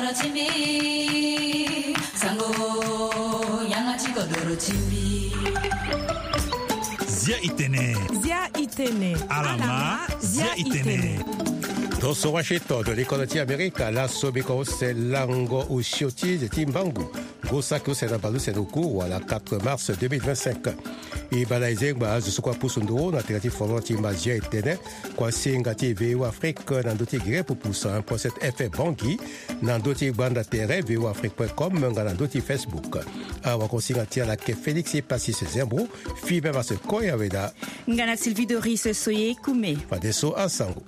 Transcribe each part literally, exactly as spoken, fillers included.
no chimbi sango yanga chiko doro chimbi Zia itene Zia itene Alama Zia itene Dosso Washington de l'école américaine, la Sobeko c'est Lango ou Chioti de Timbangu. Gosako c'est la balu c'est le cours à la quatre mars deux mille vingt-cinq. Et balaisé base de ce quoi pour son dos, na télé formant Timazia et Tene, quoi singati V O Afrique dans d'autres gré pour pousser un point sept F Bangui, dans d'autres bandes d'intérêt V O Afrique point com, dans d'autres Facebook. Alors qu'on singati à la que Félix et Passis Zembro, fille même à ce koya veda. Ngana Sylvie Doris Soye Koumé. Pas de so à Sango.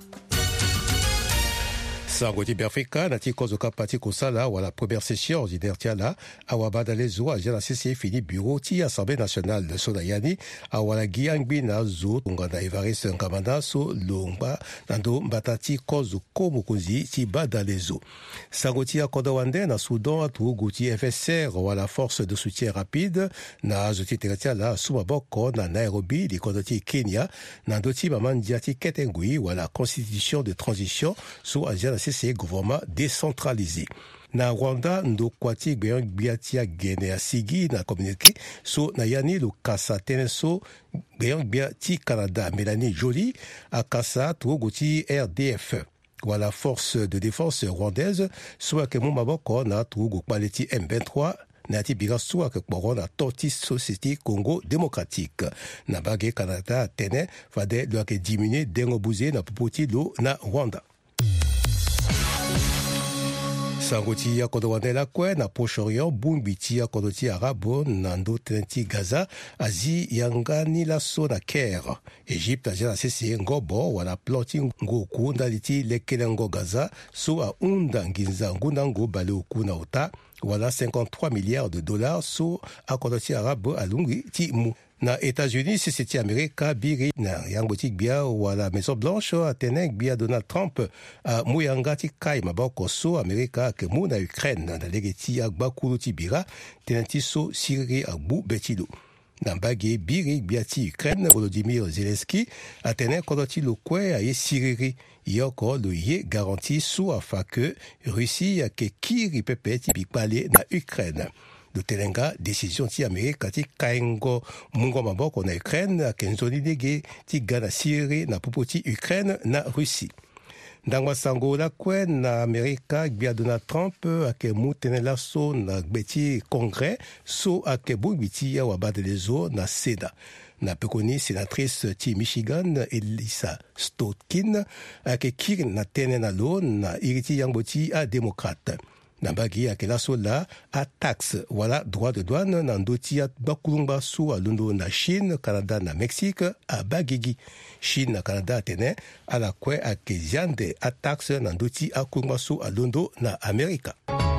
Sango ti Afrika na ti kozo kapati kusala wala première session ordinaire tiala awaba dalezo a jana C C fini bureau ti Assemblée nationale de Sonayani awala giangbi na zo nganda Evariste Nkamanda so lomba nando batati kozo komo kunzi ti badalezo. Sango ti akodo wande na Soudan atu guti F S R wala force de soutien rapide na zoti tiala sumaboko na Nairobi di kodo ti Kenya nando ti mamandia ti Ketengui wala constitution de transition so a jana C C gouvernement décentralisé. Na Rwanda ndo kwati gbeyon gbiatia gene asigi na communiqué so na yani lo kasa teneso gbeyon gbiati Canada Mélanie Joly a kasa to goti R D F. Voilà force de défense rwandaise soit que mon maboko na to go paleti M vingt-trois na ti biga soit que boron na Tortis Société Congo démocratique na bagé Canada tene fade doit que diminuer dengo bouzé na popoti lo na Rwanda. Sangoti ya kodowande la kwe na Proche-Orient bumbiti ya kodoti arabo nando tenti Gaza azi yangani la so na Caire Egypte azi la sisi ngobo wala ploti ngoku ndaliti lekele ngo Gaza so a unda nginza ngunango bale oku na ota wala cinquante-trois milliards de dollars so a kodoti arabo alungi ti mu. Na États-Unis, si c'était Amérique, biri na yangotik bia wala Maison Blanche atenek bia Donald Trump a muyangati kai maboko so Amerika ke mu na Ukraine na legeti agbakulu ti bira tenenti so Syrie agbu betilo. Na bagi biri bia ti Ukraine Volodymyr Zelensky atenek kodoti lo kwe a ye Syrie yoko lo ye garanti so afa que Russie a ke kiri pepe ti bikpale na Ukraine. De Telenga, décision ti Amérique ti kaingo mungo maboko na Ukraine kenzoni nege ti gana Syrie na popoti Ukraine na Russie. Ndangwa sango la kwe na Amerika gbia Donald Trump ake mutene laso na gbeti Congrès so ake bubiti ya wabadelezo na Seda. Na pekoni sénatrice ti Michigan Elissa Stotkin ake kiri na tene na lo na iriti yangboti a démocrate. Nambagi akela sola a taxe wala droit de douane nandoti at bakulumba so a lundo na Chine, Canada na Mexique a bagigi. Chine na Canada tene ala kwe akeziande a taxe nandoti a kulumba so a lundo na Amerika.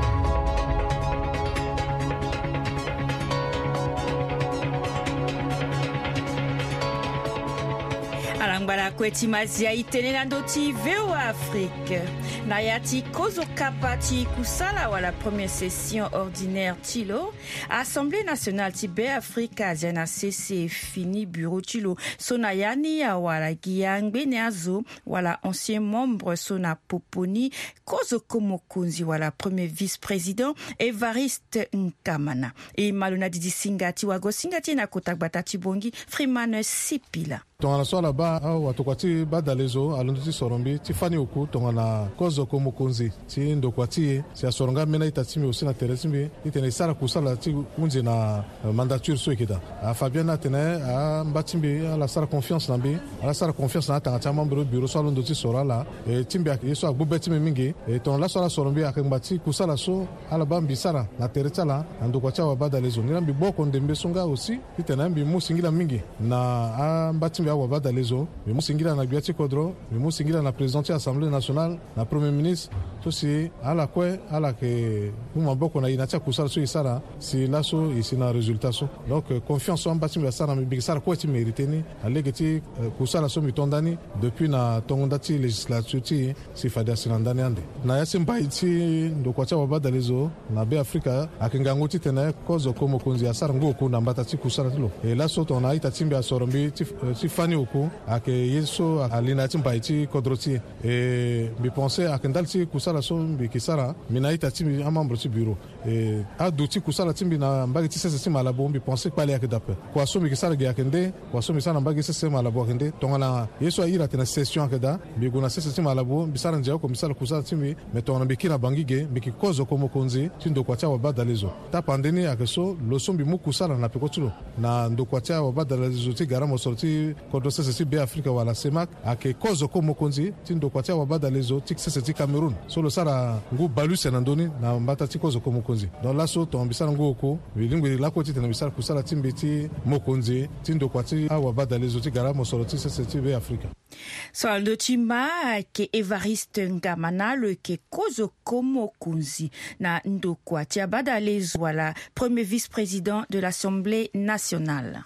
Alangbala kweti mazia itene na ndoti V O Afrique. Na yati kozo kapati kusala wala première session ordinaire tilo. Assemblée nationale tibe Afrika Asiana C C fini bureau tilo. Sonayani ya wala giyangbe neazo wala ancien membre sona poponi kozo komokunzi wala premier vice-président Evariste Nkamana. E maluna didi singati wago singati na kotakbata tibongi Freeman Sipila. Tongana so là-bas watokwati badalezo alonzi sorombi tifani oku tongana kozo ko mukunzi ti ndokwati si asoronga mena itatimi aussi na teresimbi itene sara kusala ti unze na mandature so ekida a Fabien tene a mbatimbi ala sara confiance nambi ala sara confiance na tanga membre bureau so alondo ti sorala e timbi yeso agbubetimi mingi e ton la sara sorombi akembati kusala so ala bambi sara na teretala ndokwati wa badalezo ngirambi boko ndembe songa aussi itene mbi musingila mingi na a mbatimbi wa badalezo mais musingira na biati kodro mais musingira na président de l'Assemblée nationale na premier ministre to si ala kwe ala ke muma boko na inatia kusala so isara si laso ici na résultat so donc confiance en batim sara mi bigsara ko ti mériteni alegeti kusala so mitondani depuis na tongondati législature ti si fada sinandani ande na yasimba iti ndokwacha wa badalezo na be Afrika akingango ti tene kozo komo konzi asara ngoko na mbata ti kusala tilo e laso to na ita timbi asorombi ti fani oku ake yeso alina ti mbai ti kodro ti e mbi pense ake ndali ti kusala so mbi kisara mina ita ti mbi amambro ti bureau e adu ti kusala ti mbi na mbagi ti sese ti malabo mbi pense kpali ake dape kwa so mbi kisara ge ake nde kwa so mbi sara mbagi sese malabo ake nde tongana yeso ayira tena session ake da mbi guna sese ti malabo mbi sara njeo ko mbi sara kusala ti mbi me tongana mbi kina bangi ge mbi ki kozo komo konzi ti ndokwatia wa badalezo ta pandeni ake so lo so mbi mu kusala na pekotulo na ndokwatia wa badalezo ti garamo sorti kodro sese ti be Afrika wala semak ake kozo komo konzi ti ndokwatia wa badalezo ti sese ti Cameroon so lo sara ngu balu senandoni na mbata ti kozo komo konzi don laso to mbisara ngu oko bilingwe la ko ti tena bisara kusala ti mbeti mokonzi ti ndokwati wa badalezo ti garamo sorti sese ti be Afrika. So ndo chima ke Evariste Ngamana le ke kozo komo kunzi na ndokwatia badalezo wala premier vice-président de l'Assemblée nationale.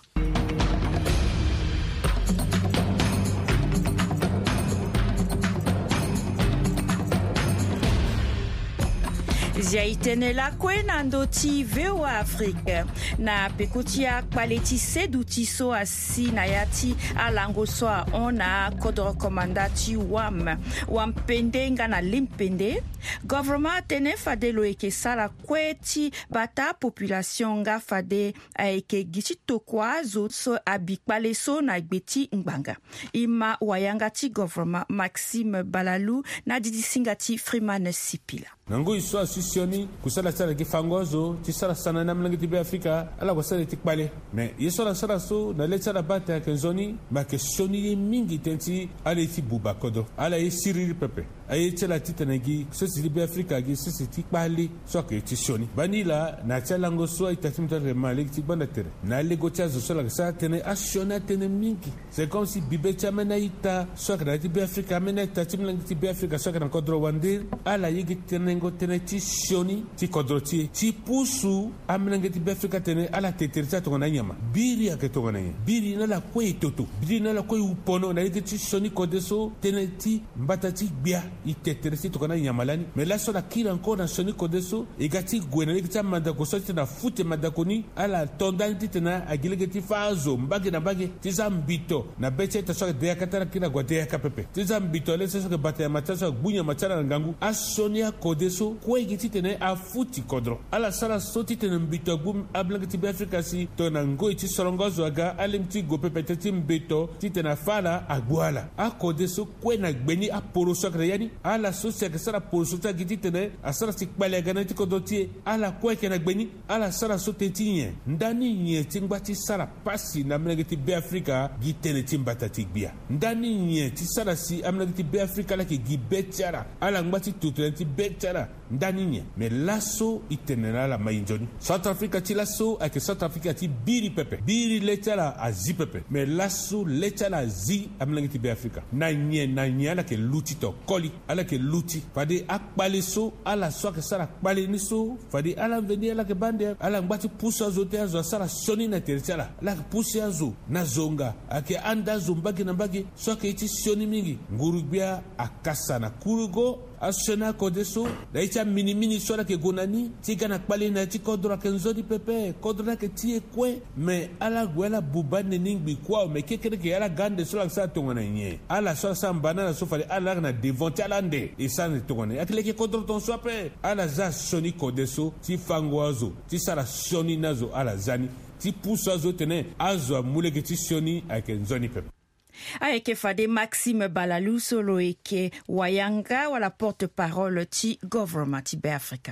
Zia itene la kwena ndoti veo Afrique na pekotia kwaleti seduti so asi na yati alango so ona kodro komandati wam wam pende nga na limpende government tene fade lo eke sala kweti bata population nga fade eke gichito kwa zo so abikpale so na gbeti ngbanga ima wayanga ti government Maxime Balalu na didisingati Freeman Sipila nangu iso asisioni kusala sala kifangozo tisala sana na mlangi tibe Afrika ala wasala tikpale me yeso la sala so na le sala bata kenzoni ma kesioni mingi tenti ala ti buba kodo ala e siriri pepe aye tela titanagi so tibe Afrika gi so tikpale so ke tisioni banila na tela ngo so itatimta remalik ti banda tere na le gotia zo sala sa tene asiona tene mingi c'est comme si bibecha menaita so ke na tibe Afrika menaita timlangi tibe Afrika so ke na kodro wande ala yigi tene ngo tene ti sioni ti kodrotie ti pusu amnenge ti Afrika tene ala teterita to na nyama biri ake to na biri na la kwe toto biri na la kwe upono na yigi ti sioni kodeso tene ti mbata ti bia i teterita to na nyama lani me la so na kila encore na sioni kodeso e gati gwena yigi ta manda ko so ti na fute manda koni ala tondani ti tena agilege ti fazo mbage na bage ti zambito na beche ta so de akata kila gwate ka pepe ti zambito le so ke bataya matasa bunya matara ngangu asonia kode so kwe giti tene a futi kodro ala sala so ti tene mbito gum ablangi ti be Afrika si to na ngoi ti sorongozo aga alim ti go pepe ti mbito ti tene fala agwala a kode so kwe na gbeni a poro so kre yani ala so se ke sala poro so ta giti tene a sala ti kpale ga na ti kodo ti ala kwe ke na gbeni ala sala so te ti nye ndani nye ti ngba ti sala pasi na mlangi ti be Afrika gi tene ti mbata ti gbia ndani nye ti sala si amlangi ti be Afrika la ke gi betiara ala ngba ti tutu ti betiara ndani nye me laso itenera la mainjoni South Africa ti laso ake South Africa ti biri pepe biri letala azi pepe me laso letala zi amlangi ti be Afrika na nye na nye ala ke luti to koli ala ke luti fade akpale so ala so ke sala akpale ni so fade ala veni ala ke bande ala ngbati pusa zo te azo sala soni na terchala ala ke pusi azo na zonga ake anda zo mbagi na mbagi so ke iti soni mingi ngurubia akasa na kurugo asona kodeso da icha mini mini sola ke gonani tika na kpali na ti kodra ke nzodi pepe kodra ke tie kwe me ala gwela bubane ningbi kwa me kekere ke ala gande sola sa tongona nye ala sola sa mbana so fale ala na devant ala nde e sa ne tongona akile ke kodra ton so pe ala za soni kodeso ti fangwazo ti sala soni nazo ala zani ti puso azo tene azo amule ke ti soni ake nzoni pepe Aeke fade Maxime Balalu solo eke wayanga wala porte-parole ti government ti be Afrika.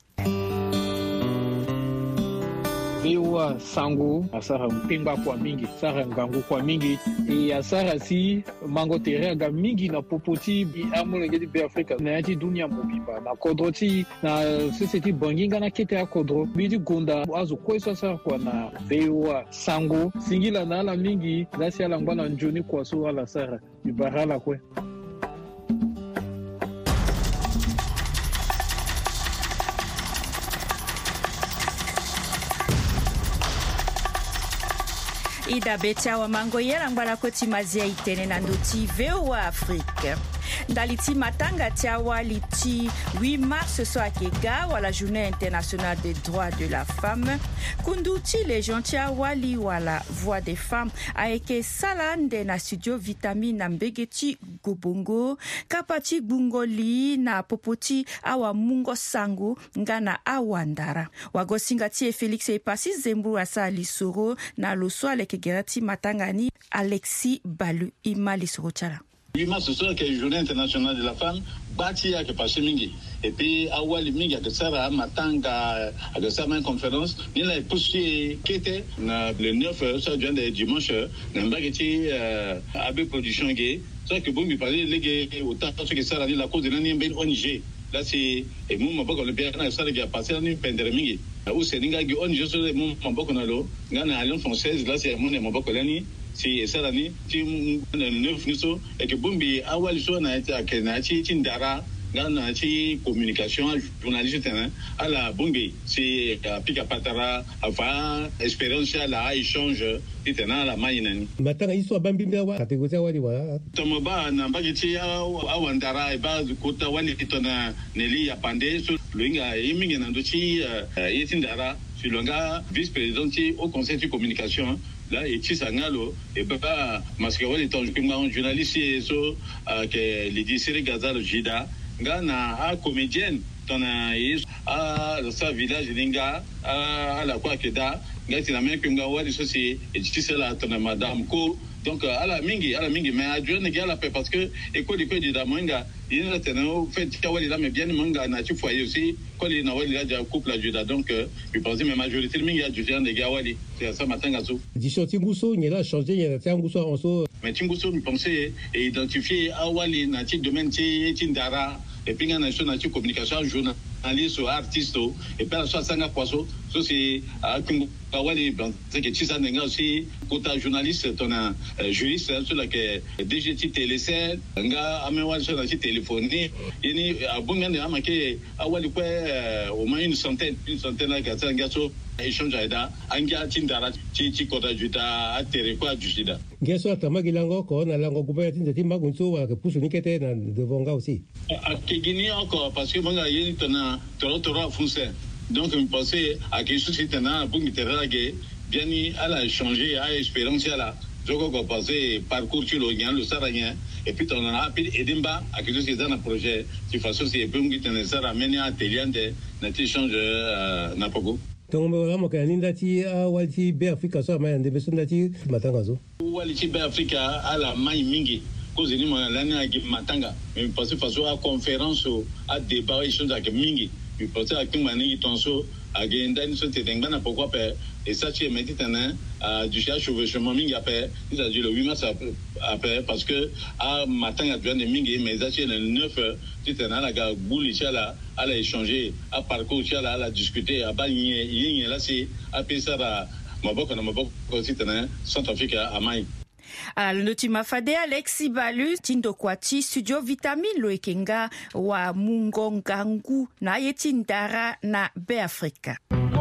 Viwa sango asara mpimba kwa mingi sara ngangu kwa mingi e asara si mango terega mingi na popoti bi amule ngedi be Afrika na yati dunia mobimba na kodroti na seseti banginga na kete ya kodro bidi gonda azu kweso sara kwa na viwa sango singila na ala mingi dasi ala ngwana njoni kwa so ala sara ibarala kwe Ida betia wa mango yera ngwala koti mazia itene na ndoti veo wa Afrique. ndali ti matanga ti awali ti huit mars so ayeke ga wala journée internationale des droits de la femme kundu ti légion ti awali wala voix des femmes ayeke sala nde na studio vitamine na mbege ti gobongo kapa ti gbungoli na popo ti awamungo sango nga na awandara wagosinga ti e félix e pasi zembu asa lisoro na lo so aleke gera ti matanga ni Alexis Balu ima lisoro tala. huit mars, ce soir, qui est la journée internationale de la femme, bâti à Kepaché Mingi. Et puis, à Wali Mingi, à Kessara, Matanga, à Kessara, une conférence, il a poussé, qui était le neuf, ça vient de dimanche, dans Bageti, à B Production Gay. C'est que bon, il parlait, les gays, autant que ça, la cause de l'année, au Niger. Là, c'est, et moi, je ne sais pas, ça, qui a passé l'année, Pendere Mingi. Où c'est, il y a un Niger, c'est mon bok, on a l'eau, il y a une alliance française, là, c'est mon bok, l'année. Si ça l'année ti neuf niso et que bombi awali so na ta na ti tindara na ti communication journaliste hein ala bombi si pika patara ava expérience la échange itena la mainani matanga iso bambi mbewa kategoria wali wa tomoba na bagiti awandara ba kota wali kitona neli ya pande so luinga yimingi na ndochi yitindara silonga vice président au conseil de communication là et tu sangalo et bah parce que wali ton journaliste et so que les disséries Gaza le Jida ngana a comédienne ton a sa village linga à la quoi que da ngati la même que ngawali so c'est et tu sais là ton madame ko donc à la mingi à la mingi mais à Dieu ne gala parce que école de de da manga il est tenu fait kawali là mais bien manga na tu foyer aussi quand il na wali là couple la Juda donc je pense mais majorité mingi a du gens de gawali c'est ça matin gazo disons tinguso il a changé il a tinguso en so mais tinguso me penser et identifier awali na ti domaine ti tindara et puis na na ti communication journaliste ou artiste et puis ça sanga poisson ça c'est à awali ben c'est que tu ça nga aussi côté journaliste ton juriste sur la que D G T télécell nga amewa sur la téléphonie ini abunga ne amake awali kwa au moins une centaine une centaine là que ça nga so échange aida anga tindara ti ti kota juta atere kwa jujida ngeso atamaki lango ko na lango kupa tinda timba kunso wa ke pusu nikete na devonga aussi a kigini encore parce que manga yeni tona toro toro français donc je pensais à quelque chose qui était là pour me terrager bien à la changer à expérience là je crois passer parcours sur le gain le saragien et puis on a appelé Edimba à quelque chose qui est dans le projet de façon c'est pour me tenir ça ramener à Telian de notre échange na pogo donc on va que ninda ti awali be Africa so ma ndebe sonda ti matanga zo wali ti be Africa à la mai mingi cause ni mo la na gi matanga mais passer façon à conférence à débat échange avec mingi je pense à que mani tonso agenda ni so te dengana pourquoi pas et ça tu es maintenant à du cherche chevauchement mingi après il a dit le huit mars après parce que à matin à bien de mingi mais ça tu le neuf tu t'en la ga bouli chala à la échanger à parcours chala à la discuter à ba yin là c'est après ça ba maboko na maboko aussi t'en Centrafrique à Mai. Alors, le timafade Alexis Balu, tindo kwati studio vitamine lo ekenga wa mungongangu na yetindara na be Afrika.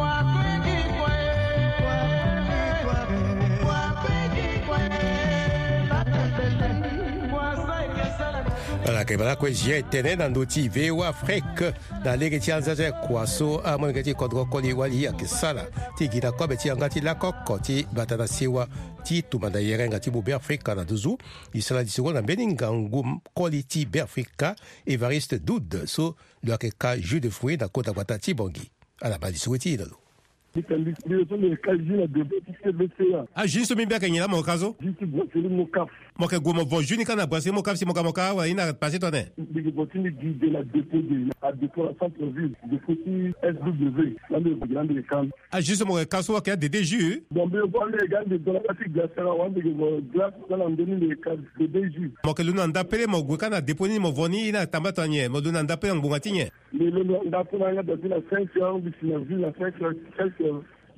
Voilà, que voilà que j'ai tenu dans d'autres V O Afrique dans les gens qui kwaso à mon gati kodro koli wali ya kisala ti gita ko beti ngati la kokko ti batana siwa ti tumanda yerenga ti be Afrika na duzu isala di seconde beningangu koli ti be Afrika Evariste Doud so le ka jus de fruits na kota batati bongi ala ba di souti lo Ah, juste bien qu'il y a mon caso. Moi que gomo vo juni kana brasser mon cap si mon kamoka wa ina passer tonne. Il continue de la dépôt de à dépôt à centre ville de petit S W dans le grand de camp. Ah, juste mon caso qui a des déjus. Donc le bon les gars de la partie glaciaire on de glace dans l'endemi les cas de déjus. Moi que l'on d'appeler mon go kana déponi mon voni ina tambatanye, mo l'on d'appeler en bungatinye. Le l'on d'appeler dans la cinq heures de la ville la cinq heures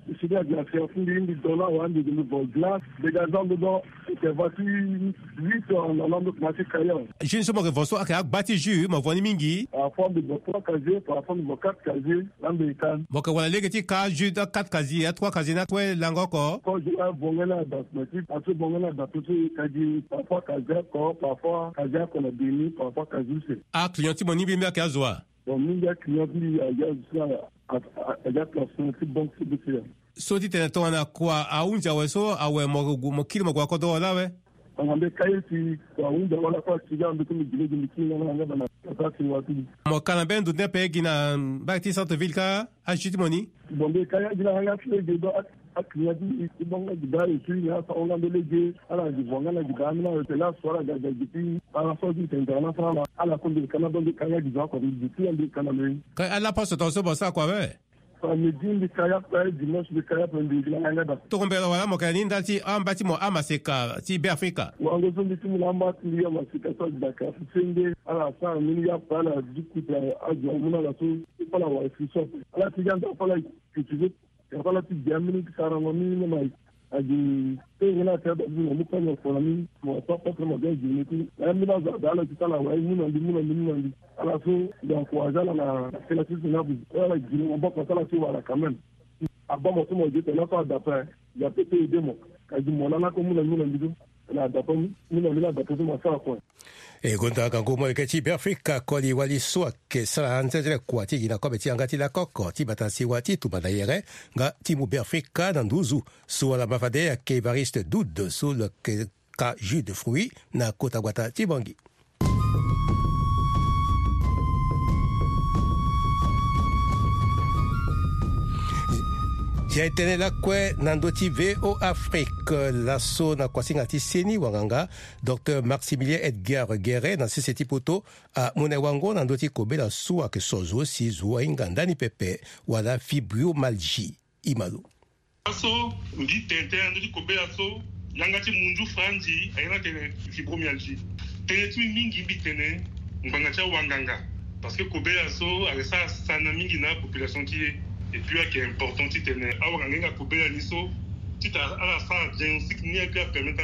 c'est de la création d'une dollars ou de nouveaux glaces, des gazons dedans, et voiture huit en allant de matique ailleurs. Je ne sais pas que vous avez bâti jus, mais vous avez mingi. Par rapport de vos trois casiers, par rapport de vos quatre casiers, l'américain. Bon, que voilà, les petits cas, jus de quatre casiers, trois casiers, n'a pas langue encore. Quand je vais bon là dans ce métier, parce que bon là dans tout ce casier, parfois casier, parfois casier qu'on a béni, parfois casier c'est. Ah, client, tu m'as dit bien qu'à zoa. Bon, nous, il y a client qui a ça, il y a personne qui bon, c'est de so ti tene tona kwa aunja weso awe mo mo kile mo kwa kodo la we ambe kai ti kwa unda wala kwa tiga mbe tumi gile gile kile na ngaba na tati watu mo kana bendu ne pe gina bakti centre ville ka ajiti moni bombe kai gina hanga fle de do aknya di ibonga gida e tu ya sa onga belege ala di bonga na gida mina o tela sora ga ga giti ala so di tenda na fala ala ko di kana bombe kai gida ko di giti ande kana me kai ala paso to so bosa kwa we Midi kaya kwa dimanche de kaya pendi la ngada. To kombela wala mo kani ndati ambati mo amaseka ti be Afrika. Wango zo ndi timu lamba ti ya masika so da ka sende ala sa mini ya pala dikuta ajo muna la so pala wa fiso. Ala ti janda pala kitibe. Ya pala ti jamini kara ngoni ni mai. Aji te ngana ta da mu mu pa no ko ni mo pa pa mo ga ji ni ti. Ya mi na za da la ti kala wa ni na ndi mu na ndi mu na ndi. ala so donc wazala na kila kitu na bu ala jini mbo kwa sala si wala quand même abamo to mo jete na fa d'après ya pété demo ka di mona na ko muna muna ndido na d'après muna muna d'après mo sala ko e konta ka ko mo ke ti Afrika ko li wali so ke sala antere kwa ti na ko be ti angati la koko ti batasi wati tu badayere nga ti mu be Afrika na nduzu so la mafade ke variste doud so le ka jus de fruits na kota gwata ti bangi. Zia itene la kwe nandoti V O Afrique laso na kwasinga ti seni wanganga Docteur Maximilien Edgar Guéret na sisi ti poto a mune wango nandoti kobe la suwa ke sozo si zuwa inganda ni pepe wala fibromyalgie imalu. Aso ndi tente nandoti kobe la so yanga ti mundu franji ayana tene fibromyalgie. Tene ti mingi bitene mbanga cha wanganga parce que kobe la so alesa sana mingi na population ki et puis qui est important tu tenais avoir un gars couper la nisso tu as à la fin diagnostic ni à permettre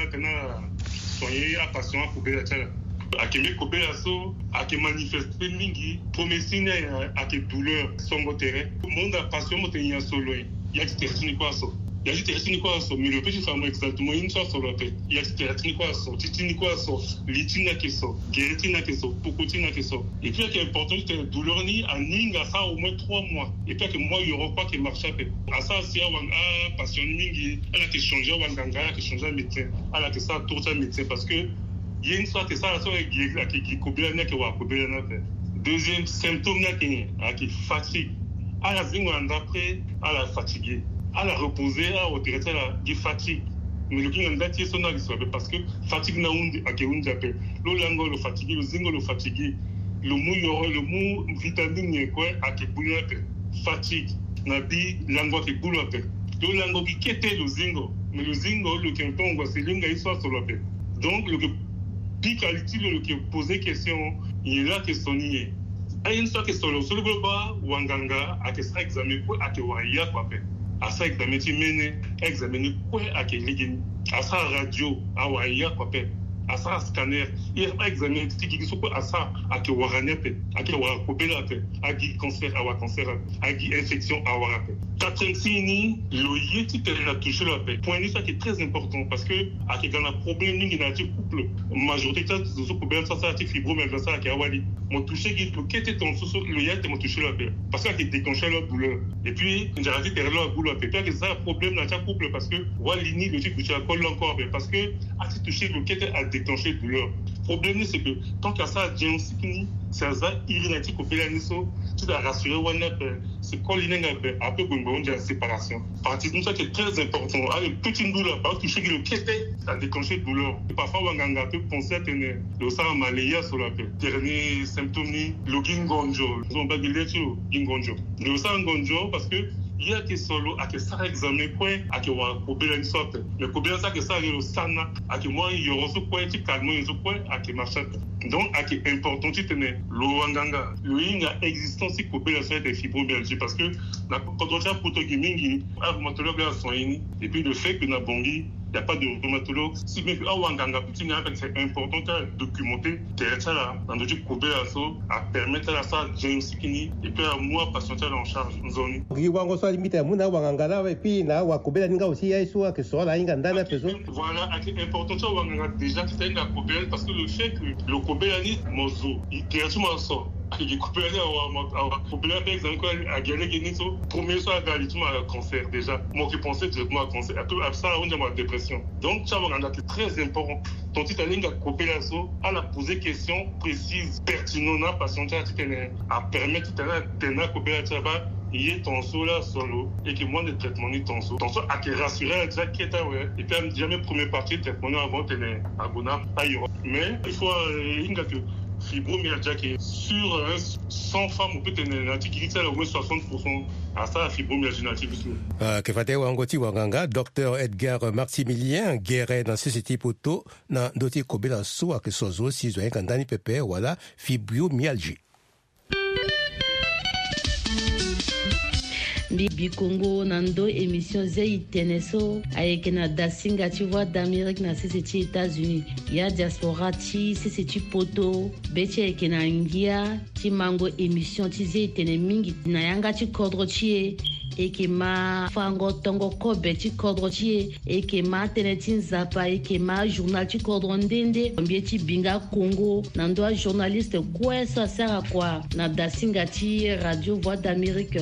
à soigner à patient couper la tête à qui me couper la so à qui manifester mingi promesine à qui douleur son terrain monde à patient mo tenir solo il y a qui te quoi so il y a qui te quoi so mais le petit femme exactement une chose sur la paix il y a qui te quoi so titini quoi so litina que so guéritina que so pocotina que so et puis qui est important c'est douleur ni à ninga ça au moins trois mois et puis que moi il y aura pas qui marche à ça c'est un patient mingi elle a que changer wanganga elle a que changer médecin elle a que ça tout ça médecin parce que il y a une sorte que ça ça qui qui combien na que wa combien na fait deuxième symptôme na qui fatigue à la zingo d'après à la fatigué à la reposer à au traiter la qui fatigue mais le qui en date son parce que fatigue na undi à que undi appelle le lango le fatigué le zingo le fatigué le mou yoro le mou vitamine quoi à que boulape fatigue na bi lango qui boulape le lango qui quête le zingo mais le zingo le qui on c'est linga histoire sur la paix donc le puis qualité le qui poser question il est là que sonnier a une sorte que sur le sol global ou anganga à que ça examen quoi à que waya quoi fait à ça examen tu mène examiner quoi à que ligue à ça radio à waya quoi fait à ça scanner il a examiner tu qui sont quoi à ça à que warane fait à que wa kobela fait à qui cancer à wa cancer à qui infection à wa fait quatre-vingt-six le yeti peut la toucher la paix point ça qui est très important parce que à qui quand un problème ni dans le couple majorité de ce problème ça ça fibromyalgie ça qui a wali mon toucher qui peut quitter ton sous le yeti mon toucher la paix parce que qui déclenche la douleur et puis j'ai dit derrière la douleur peut être que ça problème dans le couple parce que wali ni le truc que tu as collé encore parce que à ti toucher le qui a déclenché douleur problème c'est que tant que ça diagnostic ni c'est ça irritatif au péniso tu dois rassurer one c'est colliner un peu comme une séparation partie de ça qui est très important avec petite douleur pas toucher le qui a déclenché douleur parfois wanganga peut penser à tenir le sang malaya sur la paix dernier symptôme ni le gingonjo on va dire sur gingonjo le sang gonjo parce que il y a que solo à que ça examen quoi à que wa combien une sorte mais combien ça que ça le sana à que moi il y aura ce quoi tu calme ce quoi à que marche Donc, c'est important de tenir le wanganga. Le inga existence de coopération des fibromyalgie parce que quand on a pour Togimingi, un rhumatologue a soigné. Et puis le fait que dans Bongi, il n'y a pas de rhumatologue. Si bien que wanganga, c'est important de documenter là dans le coopération à permettre à ça diagnostiquer et puis à moi patienter en charge zone. Wango soit limité à muna wanganga là et puis na wa coopéra ninga aussi ya soit que soit là inga ndana peso. Voilà, c'est important de wanganga déjà c'est une coopération parce que le fait que le coopération mozo, il tient tout mon sort. Il coopère à coopérer par exemple à gagner gagner so premier soit à gagner tout le cancer déjà. Moi qui pensais directement à cancer après ça on a la dépression. Donc ça va c'est très important. Ton titre ligne à coopération à la poser questions précises pertinentes patient à permettre de la coopération là il est tenso là solo et que moins de traitement ni tenso tenso à que rassurer déjà qui est ouais et puis jamais première partie de traitement avant de à Gona ailleurs mais il faut une que fibromyalgie qui est sur cent femmes on peut tenir l'antiquité au moins soixante pour cent à ça fibromyalgie native que fate wangoti wanganga docteur Edgar Maximilien guéret dans ce type auto na doti kobela so que sozo si zo kandani pepe wala fibromyalgie. Bibi Congo nando émission zai teneso avec na dasinga tu vois d'Amérique na c'est États-Unis ya diaspora ti c'est poto beche ke na ngia ti mango émission ti zai tene mingi na yanga ti kodro ti e ke ma fango tongo ko beti kodro ti e ke ma tenetin zapa e ke ma journal ti kodro ndende mbie ti binga Congo nando journaliste quoi ça sert à quoi na dasinga ti radio voix d'Amérique.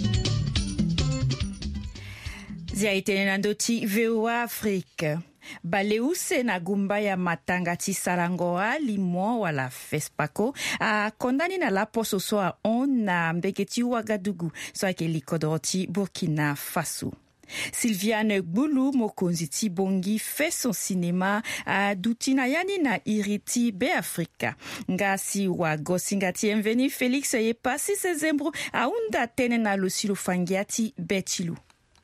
Zia itene nandoti V O A Afrique. Baleuse na gumba ya matanga ti sarangoa limo wala FESPACO a kondani na la poso so a on na mbeketi Ouagadougou so ake likodoti Burkina Faso. Sylviane Gbulu mokonzi ti bongi fait son cinéma a dutina yani na iriti be Afrika. Ngasi wa gosingati enveni Félix ye pasi sezembro a unda tene na losilo fangiati betilu.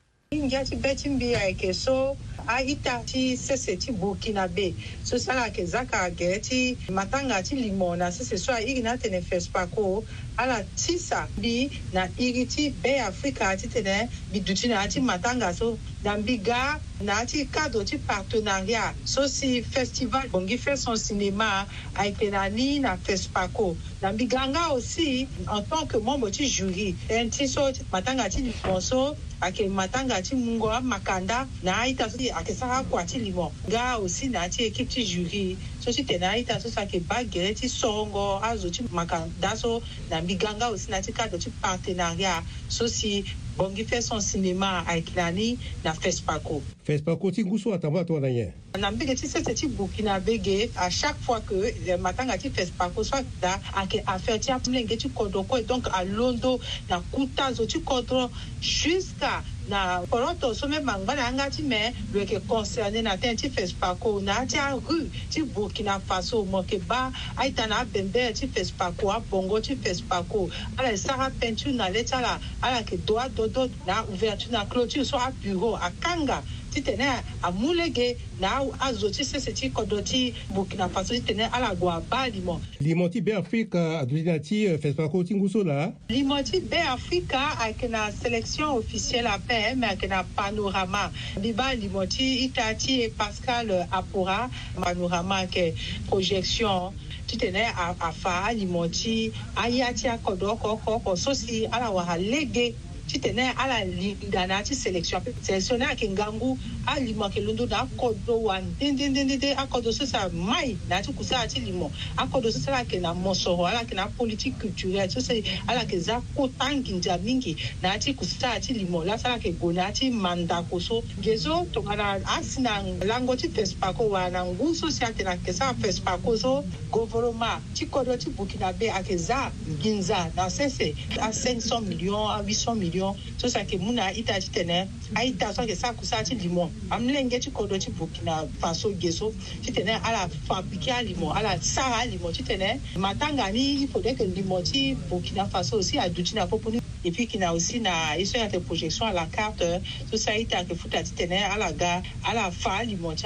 Ngati betimbi ayeke so aita ti sese ti Burkinabe so sala ke zaka geti matanga ti limona sese so igina tene FESPACO ala tisa bi na iriti be Afrika ti tene bi dutina ti matanga so dambiga na ti cadre ti partenariat so si festival bongi fait son cinéma ayeke na ni na FESPACO dambiganga aussi en tant que membre du jury en ti so matanga ti limonso ake matanga ti mungo makanda na ita so ake saka kwa ti limon ga aussi na ti équipe ti jury so si tena ita so sa ke bagere ti songo azo ti makanda so na biganga aussi na ti cadre ti partenariat so si bongi fait son cinéma avec l'année na FESPACO. FESPACO ti nguso atamba to na yen. Na mbege ti sese ti Burkinabe à chaque fois que le matanga ti FESPACO soit da ake affaire ti apulenge ti kodoko et donc à londo na kutazo ti kodro jusqu'à na poroto so même mangana anga ti mais le que concerné na ten ti FESPACO na ti rue ti Burkina Faso mo ke ba aita na bembe ti FESPACO a bongo ti FESPACO ala sara peinture na leta la ala ke doa dodo na ouverture na clôture so a bureau a kanga ti tene a mulege na azoti sese ti kodoti Burkina Faso ti tene ala gwa ba limon limon ti be Afrika adulina ti FESPACO ti nguso la limon ti be Afrika avec na sélection officielle a P M avec na panorama biba limon ti itati et Pascal Apora panorama ke projection ti tene a, a fa limon ti ayati akodoko ko so si ala wa lege ti tene ala lingana ti sélection sélectionné a kengangu a limon ke lundo na kodo wan din din din din a kodo so sa mai na ti kusa ti limon a kodo so sa ke na mosoro ala ke na politique culturelle so se ala ke za ko tangi njamingi na ti kusa ti limon la sala ke gona ti manda koso gezo to kana asina lango ti FESPACO wa na nguso si ate na ke sa FESPACO so gouvernement ti kodo ti Burkinabe a ke za ginza na sese a cinq cents millions a huit cents millions so sa ke muna ita ti tene a ita so ke sa kusa ti limon amlenge ti kodo ti Burkina Faso geso ti tene ala fabriquer limon ala sara limon ti tene matanga ni il faudrait que limon ti Burkina Faso aussi a dutina poponi et puis qu'il a aussi na ils sont des projections à la carte so ça ita ke futa ti tene ala ga ala fa limon ti ala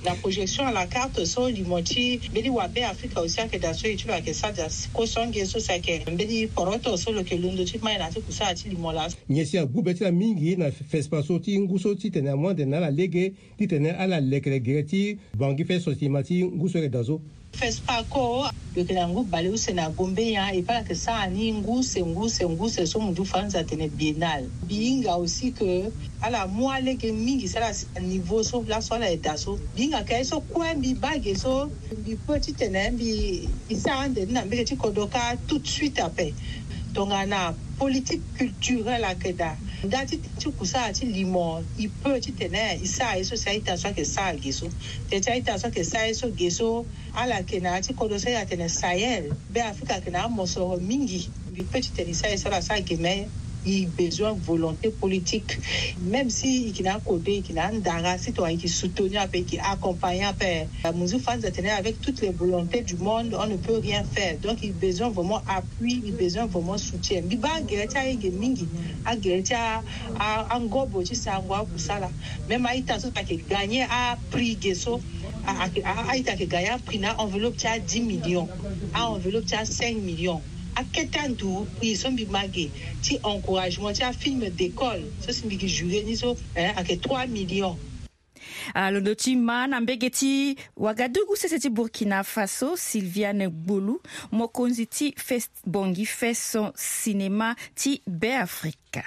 La projection à la carte so limoti bedi wabe Afrika aussi que dans ce étude que ça ko songe so ça que bedi poroto so le que lundo ti mai na ti kusa ati limola nyesi agubeti la mingi na fespaso ti nguso ti tene mo de na la lege ti tene ala lekre ti bangi fe sotimati nguso ke dazo Fespaco le que langu bale ou sena gombe ya et pas que ça ani nguse nguse nguse so mundu fanza tene biennale binga aussi que ala moi lege mingi ça la niveau so la so la dazo binga ka so kwa bi bage so bi petit tene bi isa ande na mbele ti kodoka tout de suite après donc ana politique culturelle à keda ndati ti kusa ti limon il peut ti tene isa eso ça ita so que ça geso te ta ita so que ça eso geso ala kena ti kodo sa ya tene Sahel be Afrika kena moso mingi bi petit tene ça eso la ça geme il besoin volonté politique même si il kina codé kina ndara citoyen qui soutenir pe qui accompagner pe muzu fans tenir avec toutes les volontés du monde on ne peut rien faire donc il besoin vraiment appui il besoin vraiment soutien bi ba gereta ege mingi a gereta a ngobo ti sangwa kusala même aita so pa ke gagner a prix geso a aita ke gagner prix na enveloppe ti a dix millions a enveloppe ti a cinq millions à Ketandu, ils sont bimagés. Ti encouragement, ti un film d'école. Ça c'est bigi juré ni so, hein, à trois millions. Alors noti man ambegeti Ouagadougou c'est Burkina Faso Sylviane Boulou mokonzi ti fest bongi fait son cinéma ti Be Africa.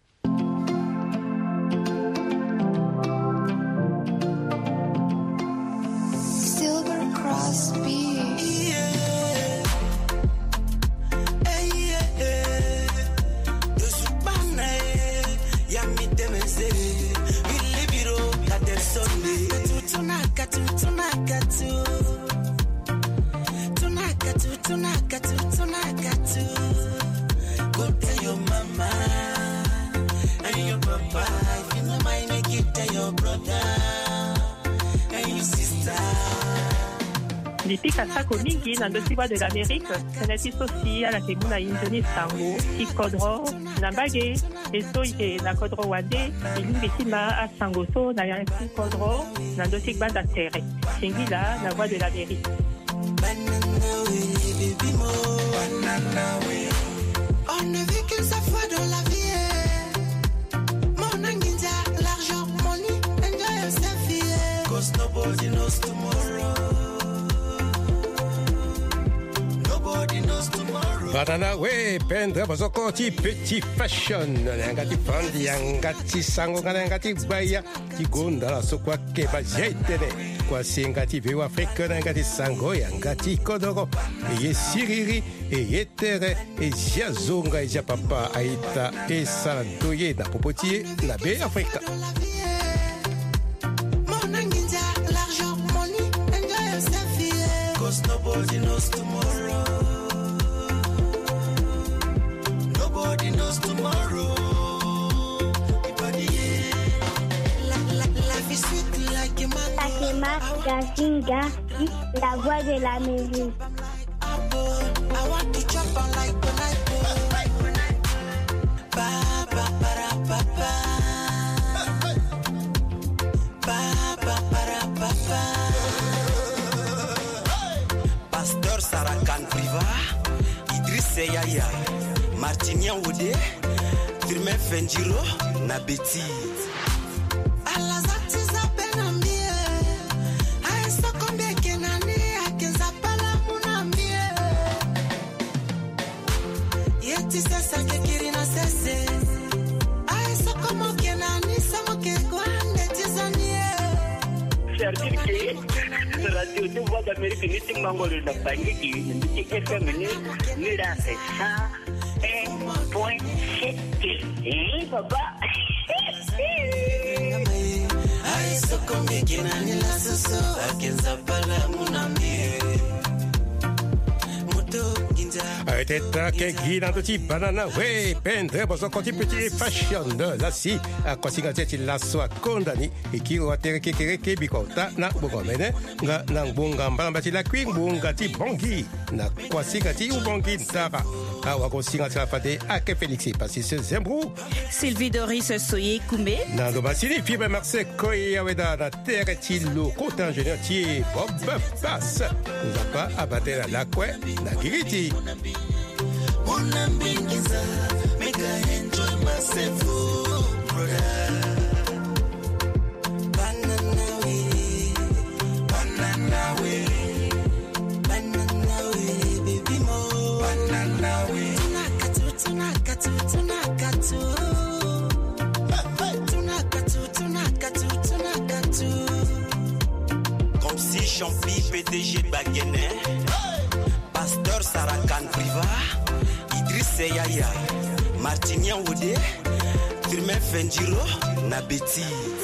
Silver Cross Beach. Tunakatu, tunakatu, tunakatu, tunakatu, tunakatu. Go tell your mama and your papa. If you know my make it tell your brother and your sister. Lipi kasako mingi na dosiwa de l'Amérique, senati sosi ala ke muna indoni sango, si kodro, na bage, eso ike na kodro wande, ilu bitima a sango so na yan si kodro, na dosik banda terre. Singila na voix de l'Amérique. On ne vit qu'une seule fois dans la vie. Mon anguinja, l'argent, money, enjoy yourself, yeah. Cause nobody knows tomorrow. Banana we pendre bazoko ti petit fashion ngati brandi ngati sango ngati baya ti gonda la sokwa ke ba jetene kwa singati Be Africa ngati sango ngati kodoro e siriri e yetere e jazonga e papa aita e saladoye na popoti na Be Africa. L'argent, money, enjoy yourself, yeah. Cause nobody knows tomorrow. Nobody knows tomorrow. Life is sweet like a man. Takema Gazinga, la voix de l'Amérique. I want to chop on like pineapple. Ba ba ba ba ba. Ba ba ba ba ba. Pasteur Sarakan Priva, Idriss Yaya. Martinien Wode, Firmin Fenjiro, Nabeti. Alazati zapenambie, aesa kombe kenani, akeza pala munambie. Yeti sasa kekirina sese, aesa komo kenani, samo kekwande tizanie. C'est-à-dire que la radio de Voix d'Amérique n'est pas mangolé de la panique, qui est féminine, ni la fait ça. Point city, papa. Ai so kombe kenani la soso, akenza pala munambie. Moto Arrêtez ta kegi dans petit banana, oui, pendre, bozo konti petit fashion de la si, a kosinga teti la soa kondani, et qui va tere kekere kebikota, na bogomene, nga nang bunga mbambati la queen bunga ti bongi, na kwasinga ti u bongi ntara, a wako singa ti la fate, a ke Félixi, parce que c'est Zembrou. Sylvie Doris Soye Koumé. Nando Bassini, Fibre Marseille, Koye Aweda, na terre ti lo, côté ingénieur ti, Bob Pass, nous a pas abattu la lacque, na giriti. Make I enjoy myself, oh, brother. Banana way, banana way, banana way, baby mo. Banana way. Tunakatu, tunakatu, tunakatu. Tunakatu, tunakatu, tunakatu. Comme si Champi, P D G de Baguenet, Pasteur Sarakan Priva. Seyaya, Martinian Wode, Firmin Fenjiro, Nabeti.